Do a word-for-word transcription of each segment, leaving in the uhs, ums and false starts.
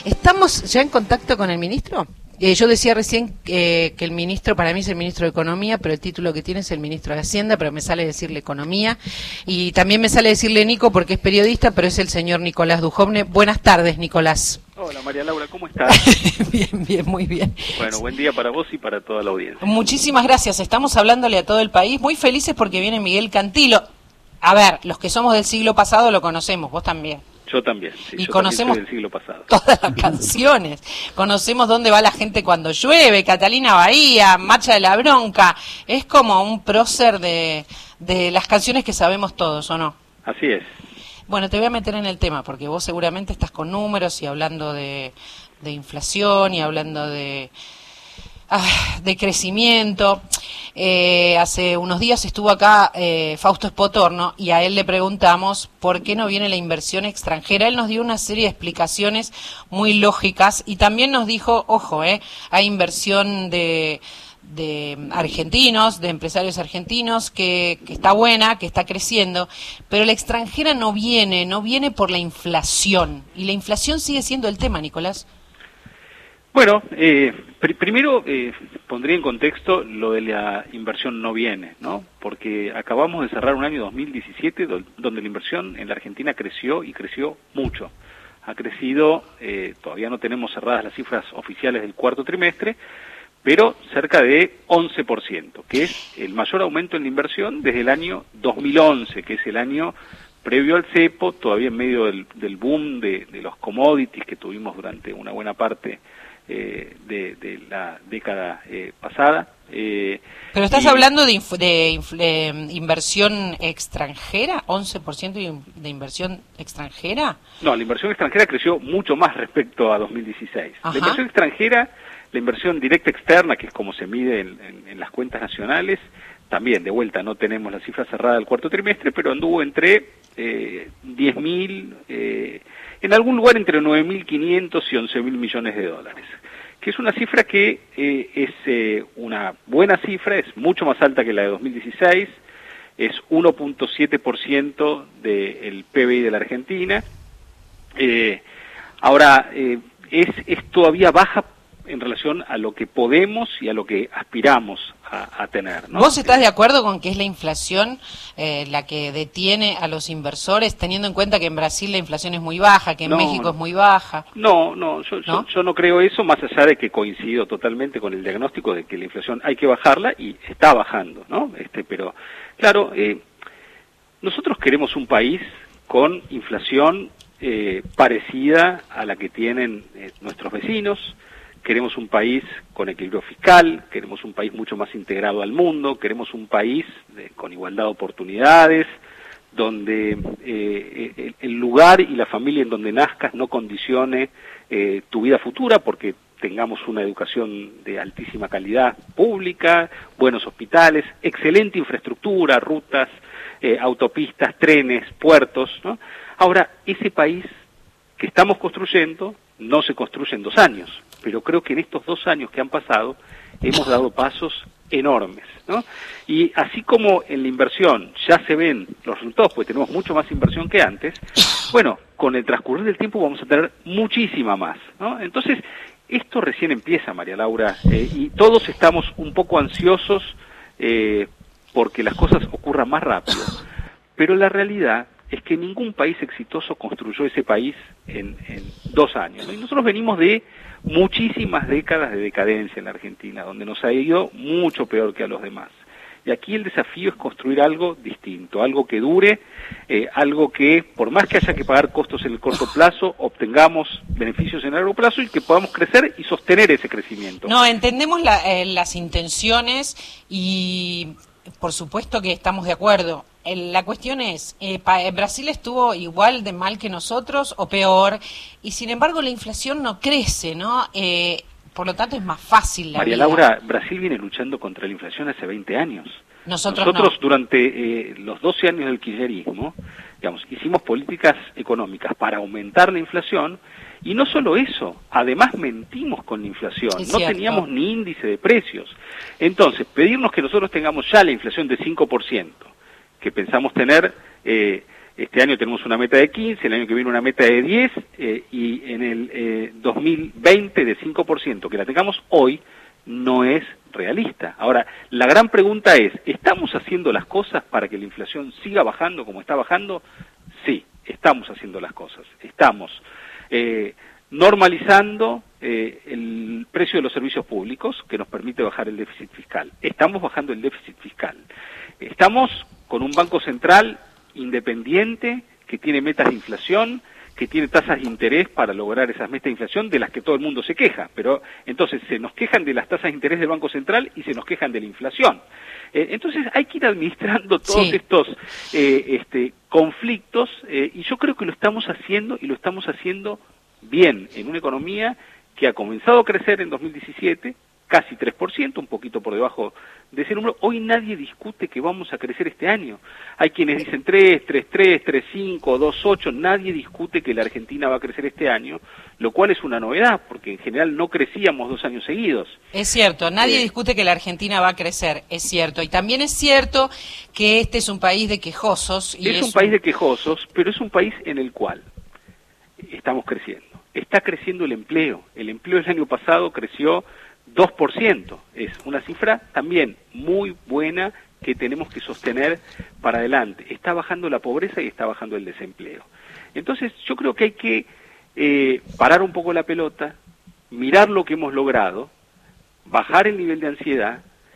¿Estamos ya en contacto con el ministro? Eh, yo decía recién eh, que el ministro, para mí es el ministro de Economía, pero el título que tiene es el ministro de Hacienda, pero me sale decirle Economía. Y también me sale decirle Nico porque es periodista, pero es el señor Nicolás Dujovne. Buenas tardes, Nicolás. Hola, María Laura, ¿cómo estás? Bien, bien, muy bien. Bueno, buen día para vos y para toda la audiencia. Muchísimas gracias. Estamos hablándole a todo el país. Muy felices porque viene Miguel Cantilo. A ver, los que somos del siglo pasado lo conocemos, vos también. Yo también, sí, y yo conocemos también soy del siglo pasado. Todas las canciones, conocemos dónde va la gente cuando llueve, Catalina Bahía, Marcha de la Bronca, es como un prócer de, de las canciones que sabemos todos, ¿o no? Así es. Bueno, te voy a meter en el tema, porque vos seguramente estás con números y hablando de, de inflación y hablando de... Ah, de crecimiento. Eh, hace unos días estuvo acá eh, Fausto Espotorno y a él le preguntamos por qué no viene la inversión extranjera. Él nos dio una serie de explicaciones muy lógicas y también nos dijo, ojo, eh, hay inversión de, de argentinos, de empresarios argentinos que, que está buena, que está creciendo, pero la extranjera no viene, no viene por la inflación. Y la inflación sigue siendo el tema, Nicolás. Bueno, eh, pr primero eh, pondría en contexto lo de la inversión no viene, ¿no? Porque acabamos de cerrar un año dos mil diecisiete do donde la inversión en la Argentina creció y creció mucho. Ha crecido, eh, todavía no tenemos cerradas las cifras oficiales del cuarto trimestre, pero cerca de once por ciento, que es el mayor aumento en la inversión desde el año dos mil once, que es el año previo al cepo, todavía en medio del, del boom de, de los commodities que tuvimos durante una buena parte Eh, de, de la década eh, pasada. Eh, ¿Pero estás y... hablando de, inf de, inf de inversión extranjera? ¿once por ciento de inversión extranjera? No, la inversión extranjera creció mucho más respecto a dos mil dieciséis. Ajá. La inversión extranjera, la inversión directa externa, que es como se mide en, en, en las cuentas nacionales, también, de vuelta, no tenemos la cifra cerrada del cuarto trimestre, pero anduvo entre eh, diez mil, eh, en algún lugar entre nueve mil quinientos y once mil millones de dólares, que es una cifra que eh, es eh, una buena cifra, es mucho más alta que la de dos mil dieciséis, es uno punto siete por ciento del P B I de la Argentina. Eh, ahora, eh, es, es todavía baja en relación a lo que podemos y a lo que aspiramos a, a tener, ¿no? ¿Vos estás de acuerdo con que es la inflación eh, la que detiene a los inversores, teniendo en cuenta que en Brasil la inflación es muy baja, que en no, México no. es muy baja? No, no, yo, ¿No? Yo, yo no creo eso, más allá de que coincido totalmente con el diagnóstico de que la inflación hay que bajarla y está bajando, ¿no? Este, pero, claro, eh, nosotros queremos un país con inflación eh, parecida a la que tienen eh, nuestros vecinos. Queremos un país con equilibrio fiscal, queremos un país mucho más integrado al mundo, queremos un país de, con igualdad de oportunidades, donde eh, el, el lugar y la familia en donde nazcas no condicione eh, tu vida futura, porque tengamos una educación de altísima calidad pública, buenos hospitales, excelente infraestructura, rutas, eh, autopistas, trenes, puertos, ¿no? Ahora, ese país que estamos construyendo no se construye en dos años, pero creo que en estos dos años que han pasado hemos dado pasos enormes, ¿no? Y así como en la inversión ya se ven los resultados, pues tenemos mucho más inversión que antes, bueno, con el transcurrir del tiempo vamos a tener muchísima más, ¿no? Entonces, esto recién empieza, María Laura, eh, y todos estamos un poco ansiosos eh, porque las cosas ocurran más rápido, pero la realidad es que ningún país exitoso construyó ese país en, en dos años, ¿no? Y nosotros venimos de muchísimas décadas de decadencia en la Argentina, donde nos ha ido mucho peor que a los demás. Y aquí el desafío es construir algo distinto, algo que dure, eh, algo que, por más que haya que pagar costos en el corto plazo, obtengamos beneficios en el largo plazo y que podamos crecer y sostener ese crecimiento. No, entendemos la, eh, las intenciones y, por supuesto que estamos de acuerdo. La cuestión es, eh, ¿Brasil estuvo igual de mal que nosotros o peor? Y sin embargo la inflación no crece, ¿no? Eh, por lo tanto es más fácil la María vida. Laura, Brasil viene luchando contra la inflación hace veinte años. Nosotros, Nosotros no. durante eh, los doce años del kirchnerismo, digamos, hicimos políticas económicas para aumentar la inflación, y no solo eso, además mentimos con la inflación, Es no cierto. teníamos ni índice de precios. Entonces, pedirnos que nosotros tengamos ya la inflación de cinco por ciento, que pensamos tener eh, Este año tenemos una meta de quince, el año que viene una meta de diez, eh, y en el eh, dos mil veinte de cinco por ciento. Que la tengamos hoy no es realista. Ahora, la gran pregunta es, ¿estamos haciendo las cosas para que la inflación siga bajando como está bajando? Sí, estamos haciendo las cosas. Estamos eh, normalizando eh, el precio de los servicios públicos, que nos permite bajar el déficit fiscal. Estamos bajando el déficit fiscal. Estamos con un Banco Central independiente, que tiene metas de inflación, que tiene tasas de interés para lograr esas metas de inflación de las que todo el mundo se queja, pero entonces se nos quejan de las tasas de interés del Banco Central y se nos quejan de la inflación. Eh, entonces hay que ir administrando todos sí. estos eh, este, conflictos, eh, y yo creo que lo estamos haciendo, y lo estamos haciendo bien, en una economía que ha comenzado a crecer en dos mil diecisiete, casi tres por ciento, un poquito por debajo de ese número. Hoy nadie discute que vamos a crecer este año. Hay quienes dicen tres, tres, tres, tres, cinco, dos, ocho, nadie discute que la Argentina va a crecer este año, lo cual es una novedad, porque en general no crecíamos dos años seguidos. Es cierto, nadie eh, discute que la Argentina va a crecer, es cierto, y también es cierto que este es un país de quejosos. Y es, es un país de quejosos, pero es un país en el cual estamos creciendo. Está creciendo el empleo. El empleo el año pasado creció dos por ciento, es una cifra también muy buena que tenemos que sostener para adelante. Está bajando la pobreza y está bajando el desempleo. Entonces yo creo que hay que eh, parar un poco la pelota, mirar lo que hemos logrado, bajar el nivel de ansiedad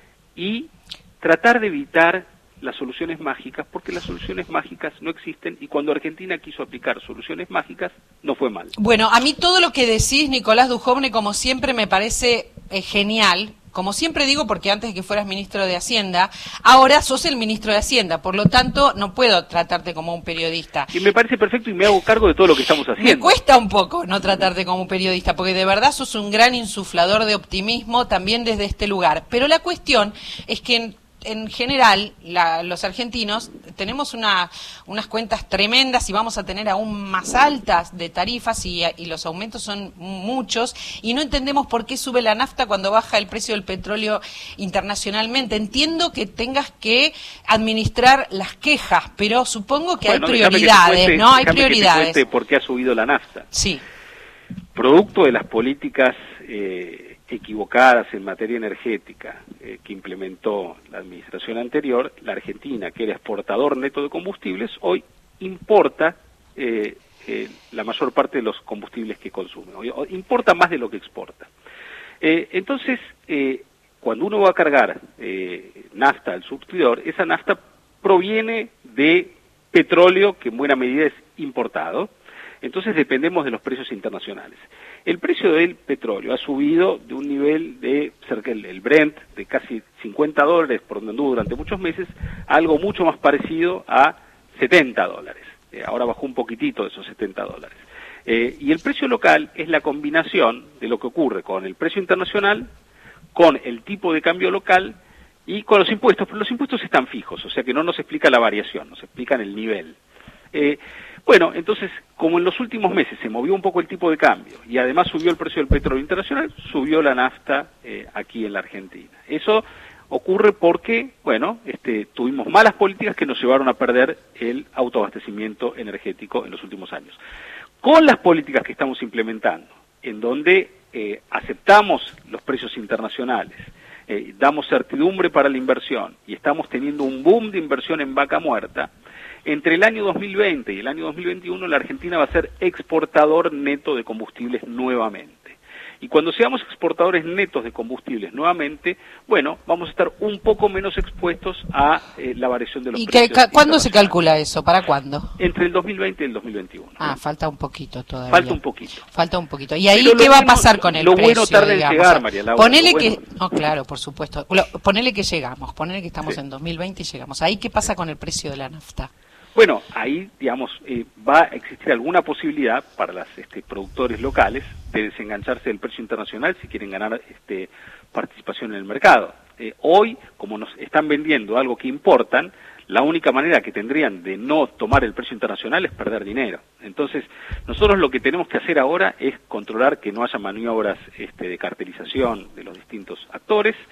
y tratar de evitar las soluciones mágicas, porque las soluciones mágicas no existen, y cuando Argentina quiso aplicar soluciones mágicas no fue mal. Bueno, a mí todo lo que decís, Nicolás Dujovne, como siempre me parece eh, genial, como siempre digo, porque antes de que fueras ministro de Hacienda, ahora sos el ministro de Hacienda, por lo tanto no puedo tratarte como un periodista. Y me parece perfecto y me hago cargo de todo lo que estamos haciendo. Me cuesta un poco no tratarte como un periodista, porque de verdad sos un gran insuflador de optimismo también desde este lugar. Pero la cuestión es que en En general, la, los argentinos tenemos una, unas cuentas tremendas y vamos a tener aún más altas de tarifas y, y los aumentos son muchos y no entendemos por qué sube la nafta cuando baja el precio del petróleo internacionalmente. Entiendo que tengas que administrar las quejas, pero supongo que bueno, hay prioridades, cuente, ¿no? Hay prioridades. Que te cuente por qué ha subido la nafta. Sí. Producto de las políticas eh, equivocadas en materia energética eh, que implementó la administración anterior, la Argentina, que era exportador neto de combustibles, hoy importa eh, eh, la mayor parte de los combustibles que consume, hoy, hoy importa más de lo que exporta. Eh, entonces, eh, cuando uno va a cargar eh, nafta al surtidor, esa nafta proviene de petróleo que en buena medida es importado. Entonces dependemos de los precios internacionales. El precio del petróleo ha subido de un nivel de cerca del el Brent de casi cincuenta dólares, por donde anduvo durante muchos meses, a algo mucho más parecido a setenta dólares. Eh, ahora bajó un poquitito de esos setenta dólares. Eh, y el precio local es la combinación de lo que ocurre con el precio internacional, con el tipo de cambio local y con los impuestos. Pero los impuestos están fijos, o sea que no nos explica la variación, nos explican el nivel. Eh, Bueno, entonces, como en los últimos meses se movió un poco el tipo de cambio y además subió el precio del petróleo internacional, subió la nafta eh, aquí en la Argentina. Eso ocurre porque, bueno, este, tuvimos malas políticas que nos llevaron a perder el autoabastecimiento energético en los últimos años. Con las políticas que estamos implementando, en donde eh, aceptamos los precios internacionales, eh, damos certidumbre para la inversión y estamos teniendo un boom de inversión en vaca muerta, entre el año dos mil veinte y el año dos mil veintiuno la Argentina va a ser exportador neto de combustibles nuevamente. Y cuando seamos exportadores netos de combustibles nuevamente, bueno, vamos a estar un poco menos expuestos a eh, la variación de los ¿Y precios. ¿Y cuándo se calcula eso? ¿Para cuándo? Entre el dos mil veinte y el dos mil veintiuno. Ah, ¿no? Falta un poquito todavía. Falta un poquito. Falta un poquito. ¿Y ahí Pero qué va bueno, a pasar con el lo precio? Lo bueno tarda digamos? en llegar, María Laura. Ponele bueno. que... No, claro, por supuesto. Ponele que llegamos, ponele que estamos sí. en dos mil veinte y llegamos. ¿Ahí qué pasa con el precio de la nafta? Bueno, ahí, digamos, eh, va a existir alguna posibilidad para los este, productores locales de desengancharse del precio internacional si quieren ganar este, participación en el mercado. Eh, hoy, como nos están vendiendo algo que importan, la única manera que tendrían de no tomar el precio internacional es perder dinero. Entonces, nosotros lo que tenemos que hacer ahora es controlar que no haya maniobras este, de cartelización de los distintos actores,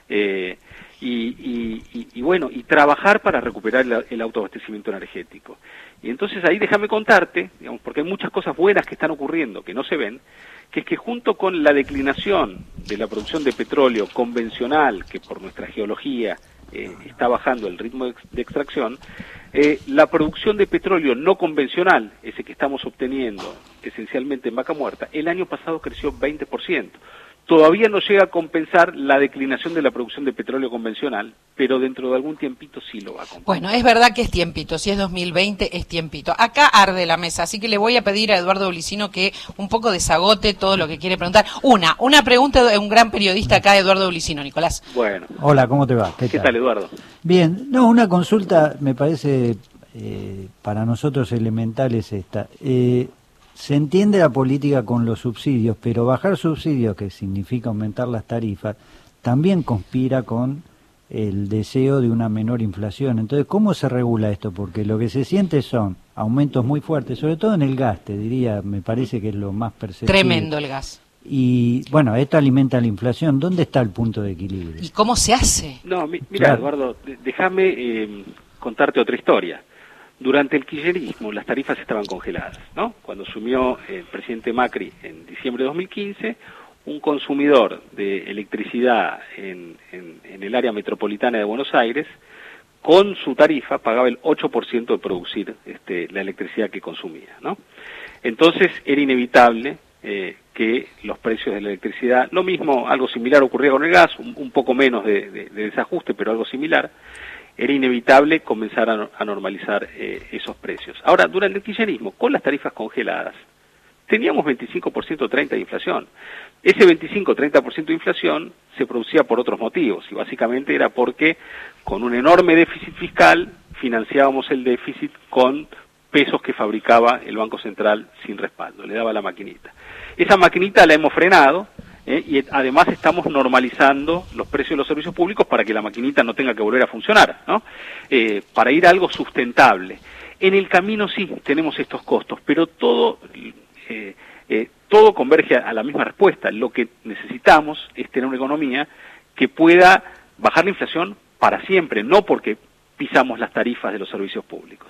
Eh, y, y, y, y bueno, y trabajar para recuperar el, el autoabastecimiento energético. Y entonces ahí déjame contarte, digamos, porque hay muchas cosas buenas que están ocurriendo, que no se ven, que es que junto con la declinación de la producción de petróleo convencional, que por nuestra geología eh, está bajando el ritmo de, de extracción, eh, la producción de petróleo no convencional, ese que estamos obteniendo esencialmente en Vaca Muerta, el año pasado creció veinte por ciento. Todavía no llega a compensar la declinación de la producción de petróleo convencional, pero dentro de algún tiempito sí lo va a compensar. Bueno, es verdad que es tiempito, si es dos mil veinte es tiempito. Acá arde la mesa, así que le voy a pedir a Eduardo Blicino que un poco desagote todo lo que quiere preguntar. Una, una pregunta de un gran periodista acá, Eduardo Blicino, Nicolás. Bueno. Hola, ¿cómo te va? ¿Qué, ¿Qué tal? tal, Eduardo? Bien, no, una consulta me parece eh, para nosotros elemental es esta. Eh, Se entiende la política con los subsidios, pero bajar subsidios, que significa aumentar las tarifas, también conspira con el deseo de una menor inflación. Entonces, ¿cómo se regula esto? Porque lo que se siente son aumentos muy fuertes, sobre todo en el gas, te diría, me parece que es lo más perceptible. Tremendo el gas. Y, bueno, esto alimenta la inflación. ¿Dónde está el punto de equilibrio? ¿Y cómo se hace? No, mi, mira, claro. Eduardo, déjame eh, contarte otra historia. Durante el kirchnerismo las tarifas estaban congeladas, ¿no? Cuando asumió el presidente Macri en diciembre de dos mil quince, un consumidor de electricidad en, en, en el área metropolitana de Buenos Aires, con su tarifa pagaba el ocho por ciento de producir este, la electricidad que consumía, ¿no? Entonces era inevitable eh, que los precios de la electricidad, lo mismo, algo similar ocurría con el gas, un, un poco menos de, de, de desajuste, pero algo similar, era inevitable comenzar a, a normalizar eh, esos precios. Ahora, durante el kirchnerismo, con las tarifas congeladas, teníamos veinticinco por ciento, treinta por ciento de inflación. Ese veinticinco, treinta por ciento de inflación se producía por otros motivos, y básicamente era porque con un enorme déficit fiscal financiábamos el déficit con pesos que fabricaba el Banco Central sin respaldo, le daba la maquinita. Esa maquinita la hemos frenado, Eh, y además estamos normalizando los precios de los servicios públicos para que la maquinita no tenga que volver a funcionar, ¿no? Eh, para ir a algo sustentable. En el camino sí tenemos estos costos, pero todo, eh, eh, todo converge a la misma respuesta. Lo que necesitamos es tener una economía que pueda bajar la inflación para siempre, no porque pisamos las tarifas de los servicios públicos.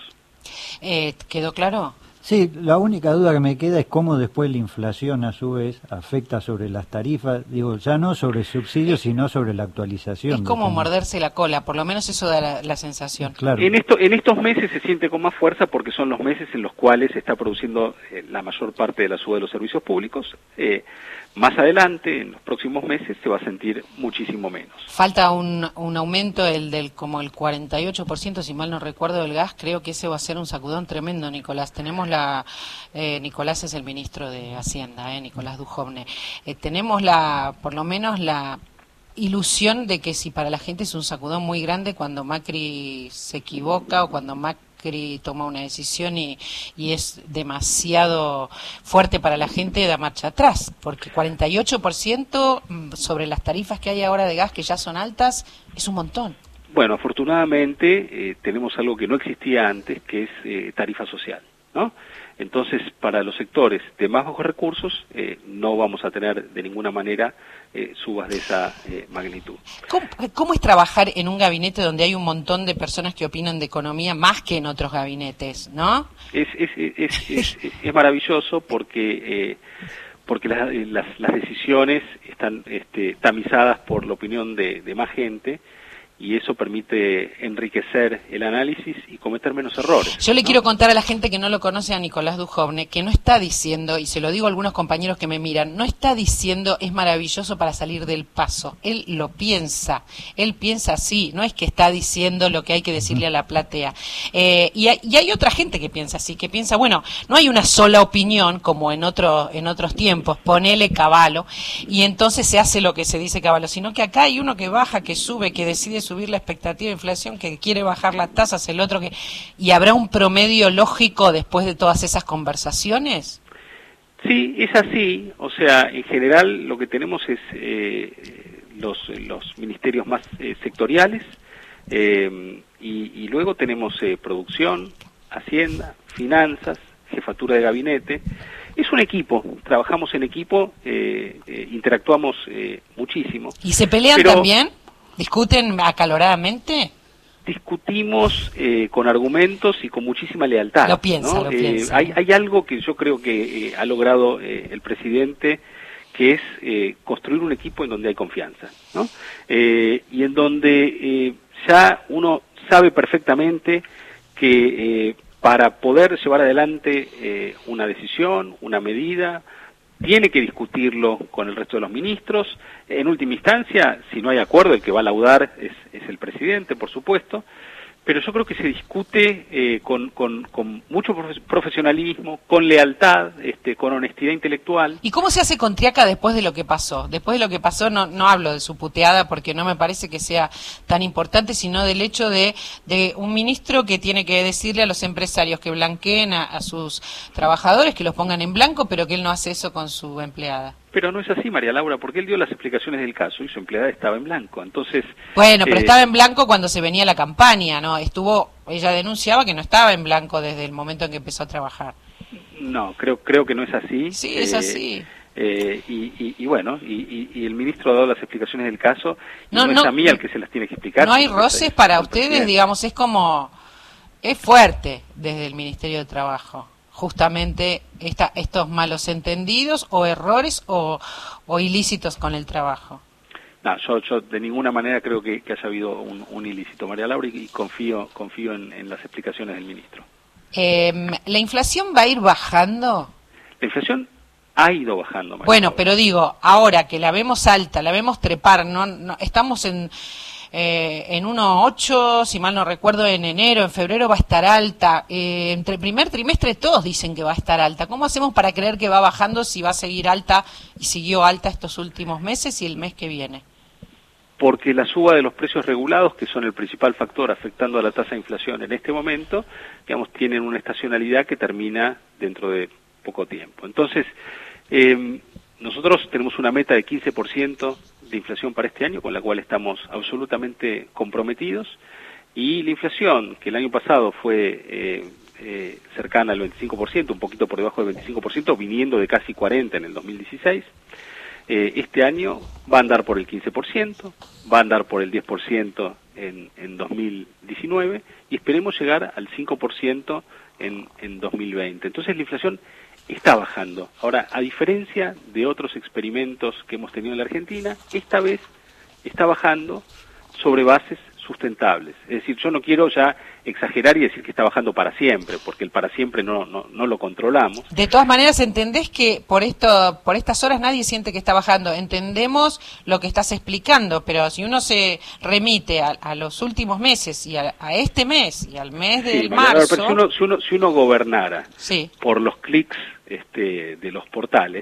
Eh, ¿Quedó claro? Sí, la única duda que me queda es cómo después la inflación a su vez afecta sobre las tarifas, digo, ya no sobre subsidios, sino sobre la actualización. Es como morderse la cola, por lo menos eso da la, la sensación. Claro. En, esto, en estos meses se siente con más fuerza porque son los meses en los cuales se está produciendo eh, la mayor parte de la suba de los servicios públicos. Eh, más adelante, en los próximos meses, se va a sentir muchísimo menos. Falta un, un aumento el del como el cuarenta y ocho por ciento, si mal no recuerdo, del gas. Creo que ese va a ser un sacudón tremendo, Nicolás. Tenemos la... Eh, Nicolás es el ministro de Hacienda, eh, Nicolás Dujovne. Eh, tenemos la, por lo menos la ilusión de que si para la gente es un sacudón muy grande cuando Macri se equivoca o cuando Macri toma una decisión y, y es demasiado fuerte para la gente, da marcha atrás, porque cuarenta y ocho por ciento sobre las tarifas que hay ahora de gas, que ya son altas, es un montón. Bueno, afortunadamente eh, tenemos algo que no existía antes, que es eh, tarifa social, ¿no? Entonces, para los sectores de más bajos recursos, eh, no vamos a tener de ninguna manera eh, subas de esa eh, magnitud. ¿Cómo, ¿Cómo es trabajar en un gabinete donde hay un montón de personas que opinan de economía más que en otros gabinetes, no? Es, es, es, es, es, es maravilloso porque eh, porque las, las, las decisiones están este, tamizadas por la opinión de, de más gente, y eso permite enriquecer el análisis y cometer menos errores. Yo le ¿no? quiero contar a la gente que no lo conoce a Nicolás Dujovne, que no está diciendo, y se lo digo a algunos compañeros que me miran, no está diciendo es maravilloso para salir del paso. Él lo piensa, él piensa así, no es que está diciendo lo que hay que decirle a la platea. Eh, y, hay, y hay otra gente que piensa así, que piensa, bueno, no hay una sola opinión como en, otro, en otros tiempos, ponele Cavallo, y entonces se hace lo que se dice Cavallo, sino que acá hay uno que baja, que sube, que decide subir la expectativa de inflación, que quiere bajar las tasas, el otro que... ¿Y habrá un promedio lógico después de todas esas conversaciones? Sí, es así. O sea, en general lo que tenemos es eh, los, los ministerios más eh, sectoriales eh, y, y luego tenemos eh, producción, hacienda, finanzas, jefatura de gabinete. Es un equipo, trabajamos en equipo, eh, eh, interactuamos eh, muchísimo. ¿Y se pelean pero, también? ¿Discuten acaloradamente? Discutimos eh, con argumentos y con muchísima lealtad. Lo piensa, ¿no? lo eh, piensa. Hay, hay algo que yo creo que eh, ha logrado eh, el presidente, que es eh, construir un equipo en donde hay confianza, ¿no? Eh, y en donde eh, ya uno sabe perfectamente que eh, para poder llevar adelante eh, una decisión, una medida, tiene que discutirlo con el resto de los ministros. En última instancia, si no hay acuerdo, el que va a laudar es, es el presidente, por supuesto, pero yo creo que se discute eh, con, con, con mucho profesionalismo, con lealtad, este, con honestidad intelectual. ¿Y cómo se hace con Triaca después de lo que pasó? Después de lo que pasó, no, no hablo de su puteada porque no me parece que sea tan importante, sino del hecho de, de un ministro que tiene que decirle a los empresarios que blanqueen a, a sus trabajadores, que los pongan en blanco, pero que él no hace eso con su empleada. Pero no es así, María Laura, porque él dio las explicaciones del caso y su empleada estaba en blanco. Entonces, bueno, pero eh, estaba en blanco cuando se venía la campaña, ¿no? Estuvo, ella denunciaba que no estaba en blanco desde el momento en que empezó a trabajar. No, creo creo que no es así. Sí, es eh, así. Eh, y, y, y bueno, y, y, y el ministro ha dado las explicaciones del caso, y no, no, no es a mí al que se las tiene que explicar. No hay roces para ustedes, presidente. Digamos, es como, es fuerte desde el Ministerio de Trabajo, justamente esta, estos malos entendidos o errores o, o ilícitos con el trabajo. No, yo, yo de ninguna manera creo que, que haya habido un, un ilícito, María Laura, y, y confío confío en, en las explicaciones del ministro. Eh, ¿La inflación va a ir bajando? La inflación ha ido bajando, María Bueno, Laura. pero digo, ahora que la vemos alta, la vemos trepar, no, no estamos en... Eh, en uno coma ocho, si mal no recuerdo, en enero, en febrero va a estar alta. Eh, entre el primer trimestre todos dicen que va a estar alta. ¿Cómo hacemos para creer que va bajando si va a seguir alta y siguió alta estos últimos meses y el mes que viene? Porque la suba de los precios regulados, que son el principal factor afectando a la tasa de inflación en este momento, digamos, tienen una estacionalidad que termina dentro de poco tiempo. Entonces, eh, nosotros tenemos una meta de quince por ciento de inflación para este año, con la cual estamos absolutamente comprometidos, y la inflación, que el año pasado fue eh, eh, cercana al veinticinco por ciento, un poquito por debajo del veinticinco por ciento, viniendo de casi cuarenta por ciento en el dos mil dieciséis, eh, este año va a andar por el quince por ciento, va a andar por el diez por ciento en, en dos mil diecinueve, y esperemos llegar al cinco por ciento en, en dos mil veinte. Entonces la inflación está bajando. Ahora, a diferencia de otros experimentos que hemos tenido en la Argentina, esta vez está bajando sobre bases sustentables. Es decir, yo no quiero ya exagerar y decir que está bajando para siempre, porque el para siempre no, no, no lo controlamos. De todas maneras, entendés que por esto, por estas horas nadie siente que está bajando. Entendemos lo que estás explicando, pero si uno se remite a, a los últimos meses y a, a este mes y al mes sí, del María, marzo... pero si uno, si uno, si uno gobernara sí. por los clics este, de los portales,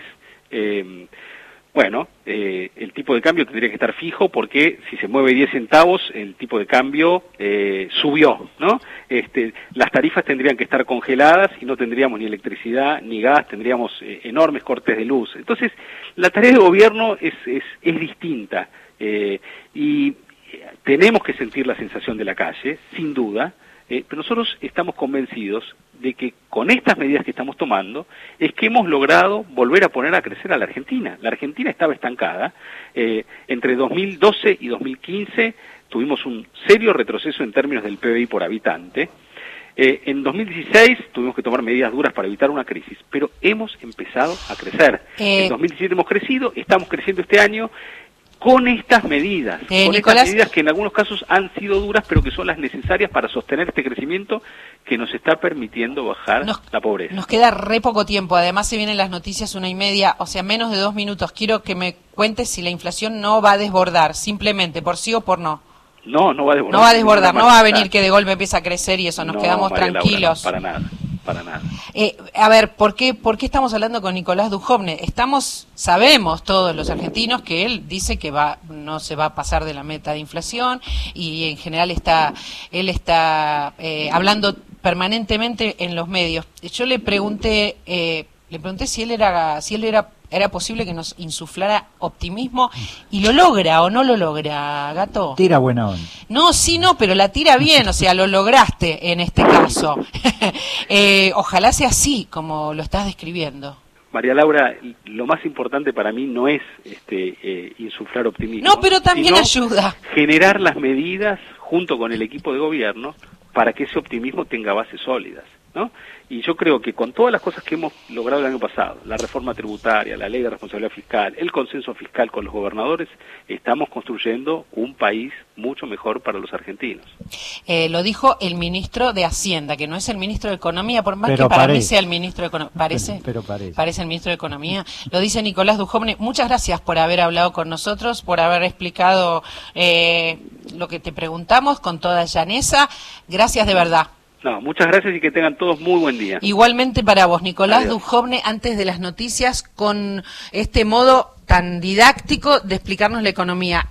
eh, bueno, eh, el tipo de cambio tendría que estar fijo porque si se mueve diez centavos, el tipo de cambio eh, subió, ¿no? Este, las tarifas tendrían que estar congeladas y no tendríamos ni electricidad ni gas, tendríamos eh, enormes cortes de luz. Entonces, la tarea de gobierno es, es, es distinta eh, y tenemos que sentir la sensación de la calle, sin duda, eh, pero nosotros estamos convencidos de que con estas medidas que estamos tomando es que hemos logrado volver a poner a crecer a la Argentina. La Argentina estaba estancada. Eh, entre dos mil doce y dos mil quince tuvimos un serio retroceso en términos del P B I por habitante. Eh, en dos mil dieciséis tuvimos que tomar medidas duras para evitar una crisis, pero hemos empezado a crecer. Eh... En dos mil diecisiete hemos crecido, estamos creciendo este año con estas medidas, eh, con Nicolás... estas medidas que en algunos casos han sido duras, pero que son las necesarias para sostener este crecimiento que nos está permitiendo bajar nos, la pobreza. Nos queda re poco tiempo, además se vienen las noticias una y media, o sea, menos de dos minutos. Quiero que me cuentes si la inflación no va a desbordar, simplemente por sí o por no. No, no va a desbordar. No va a desbordar, no va a venir que de golpe empieza a crecer y eso, nos no, quedamos María tranquilos. Laura, para nada. Para nada. Eh, a ver, ¿por qué, ¿por qué estamos hablando con Nicolás Dujovne? Estamos, sabemos todos los argentinos que él dice que va, no se va a pasar de la meta de inflación y en general está, él está eh, hablando permanentemente en los medios. Yo le pregunté, eh, le pregunté si él era, si él era, era posible que nos insuflara optimismo y lo logra o no lo logra, Gato. Tira buena onda. No, sí, no, pero la tira bien, o sea, lo lograste en este caso. eh, ojalá sea así como lo estás describiendo. María Laura, lo más importante para mí no es este, eh, insuflar optimismo. No, pero también ayuda. Generar las medidas junto con el equipo de gobierno para que ese optimismo tenga bases sólidas, ¿no? Y yo creo que con todas las cosas que hemos logrado el año pasado, la reforma tributaria, la ley de responsabilidad fiscal, el consenso fiscal con los gobernadores, estamos construyendo un país mucho mejor para los argentinos. Eh, lo dijo el ministro de Hacienda, que no es el ministro de Economía, por más pero que para parece. mí sea el ministro de Economía. ¿Parece? Pero, pero parece. Parece el ministro de Economía. Lo dice Nicolás Dujovne. Muchas gracias por haber hablado con nosotros, por haber explicado eh, lo que te preguntamos con toda llaneza. Gracias de verdad. No, muchas gracias y que tengan todos muy buen día. Igualmente para vos, Nicolás Adiós. Dujovne, antes de las noticias, con este modo tan didáctico de explicarnos la economía.